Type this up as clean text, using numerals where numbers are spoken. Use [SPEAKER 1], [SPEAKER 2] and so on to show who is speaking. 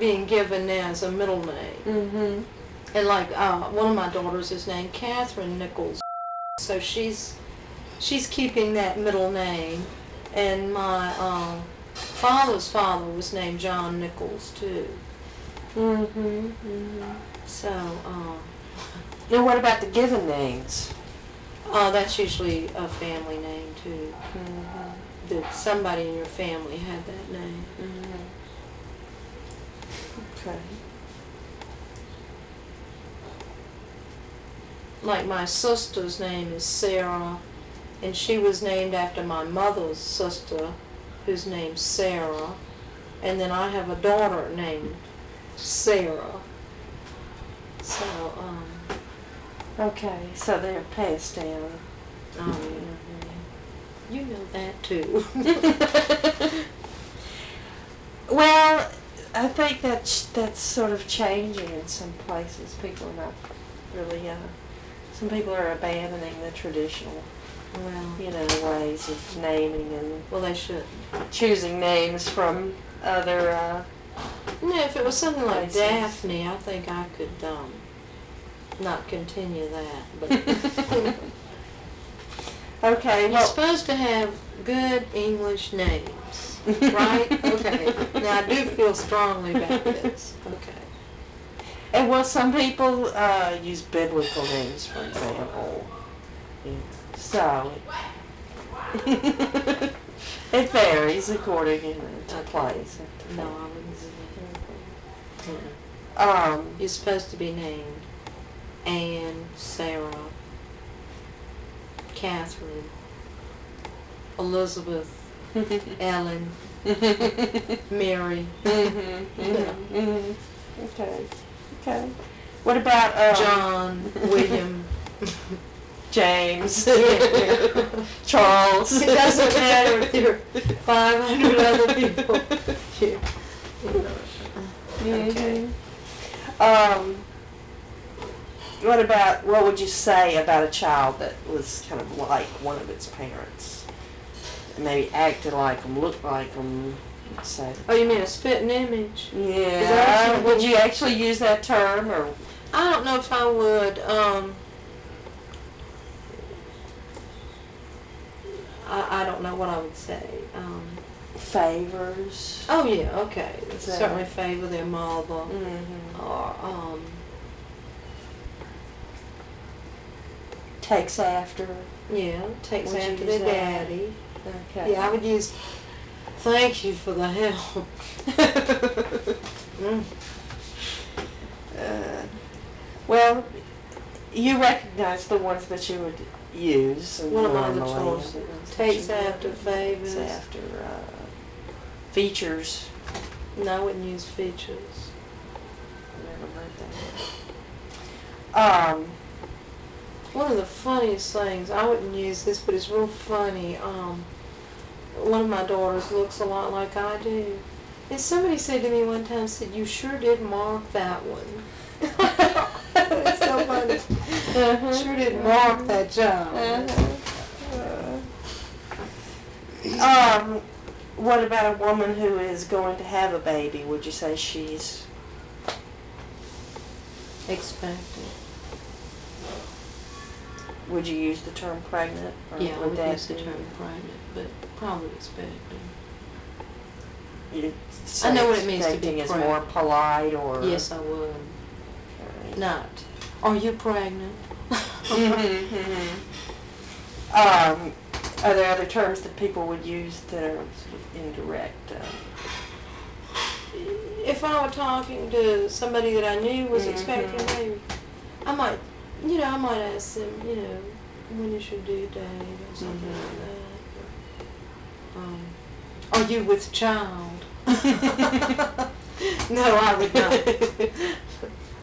[SPEAKER 1] being given now as a middle name.
[SPEAKER 2] Mm-hmm.
[SPEAKER 1] And like one of my daughters is named Catherine Nichols, so she's keeping that middle name. And my father's father was named John Nichols too.
[SPEAKER 2] Mm-hmm. Mm-hmm.
[SPEAKER 1] So
[SPEAKER 2] Now, what about the given names?
[SPEAKER 1] that's usually a family name too.
[SPEAKER 2] Mm-hmm.
[SPEAKER 1] That somebody in your family had that name.
[SPEAKER 2] Mm-hmm. Okay.
[SPEAKER 1] Like my sister's name is Sarah, and she was named after my mother's sister, whose name's Sarah. And then I have a daughter named Sarah. So,
[SPEAKER 2] Okay, so they're passed down.
[SPEAKER 1] You know that too.
[SPEAKER 2] Well, I think that's sort of changing in some places. People are not really, some people are abandoning the traditional,
[SPEAKER 1] Well,
[SPEAKER 2] ways of naming and
[SPEAKER 1] well, they should.
[SPEAKER 2] choosing names from other,
[SPEAKER 1] No, if it was something like
[SPEAKER 2] places.
[SPEAKER 1] Daphne, I think I could not continue that. But
[SPEAKER 2] Okay,
[SPEAKER 1] you're
[SPEAKER 2] well,
[SPEAKER 1] supposed to have good English names, right? Okay. Now I do feel strongly about this. Okay.
[SPEAKER 2] and well, some people use biblical names, for example. Yeah. So it varies according to place.
[SPEAKER 1] No, I wouldn't say that. You're supposed to be named Anne, Sarah, Catherine, Elizabeth, Ellen, Mary,
[SPEAKER 2] Okay. Okay. What about
[SPEAKER 1] John, William.
[SPEAKER 2] James,
[SPEAKER 1] Yeah.
[SPEAKER 2] Charles?
[SPEAKER 1] It doesn't matter if there are 500 other people. Okay.
[SPEAKER 2] What would you say about a child that was kind of like one of its parents? Maybe acted like them, looked like them, say.
[SPEAKER 1] Oh, you mean a spitting image?
[SPEAKER 2] Yeah. Would you actually use that term, or?
[SPEAKER 1] I don't know if I would. I don't know what I would say.
[SPEAKER 2] Favors.
[SPEAKER 1] Oh yeah, okay.
[SPEAKER 2] So-
[SPEAKER 1] Certainly favor their mother,
[SPEAKER 2] Mm-hmm.
[SPEAKER 1] or
[SPEAKER 2] Takes after.
[SPEAKER 1] takes
[SPEAKER 2] Would you
[SPEAKER 1] after
[SPEAKER 2] use
[SPEAKER 1] their
[SPEAKER 2] that?
[SPEAKER 1] daddy.
[SPEAKER 2] Okay.
[SPEAKER 1] Yeah, I would use. Thank you for the help. Mm.
[SPEAKER 2] Well, you recognize the ones that you would use.
[SPEAKER 1] One of my other
[SPEAKER 2] normally,
[SPEAKER 1] chores
[SPEAKER 2] and the ones that
[SPEAKER 1] takes
[SPEAKER 2] you
[SPEAKER 1] after
[SPEAKER 2] wouldn't.
[SPEAKER 1] favors.
[SPEAKER 2] Takes after features.
[SPEAKER 1] No, I wouldn't use features.
[SPEAKER 2] Never heard that.
[SPEAKER 1] One of the funniest things, I wouldn't use this, but it's real funny. One of my daughters looks a lot like I do. And somebody said to me one time, said, "You sure did mark that one." It's so funny. Sure did mark that job.
[SPEAKER 2] What about a woman who is going to have a baby? Would you say she's
[SPEAKER 1] Expected.
[SPEAKER 2] Would you use the term pregnant? Or
[SPEAKER 1] Yeah, I
[SPEAKER 2] would
[SPEAKER 1] would
[SPEAKER 2] that
[SPEAKER 1] use the
[SPEAKER 2] be-
[SPEAKER 1] term pregnant, but probably expected.
[SPEAKER 2] you'd
[SPEAKER 1] I know what it means to be
[SPEAKER 2] expecting is
[SPEAKER 1] pregnant.
[SPEAKER 2] more polite, or
[SPEAKER 1] Yes, I would.
[SPEAKER 2] Okay.
[SPEAKER 1] Not. Are you pregnant?
[SPEAKER 2] Are there other terms that people would use that are sort of indirect?
[SPEAKER 1] If I were talking to somebody that I knew was expecting a baby, I might ask them, when is your due date or something like that. Are you with child? No, I would not.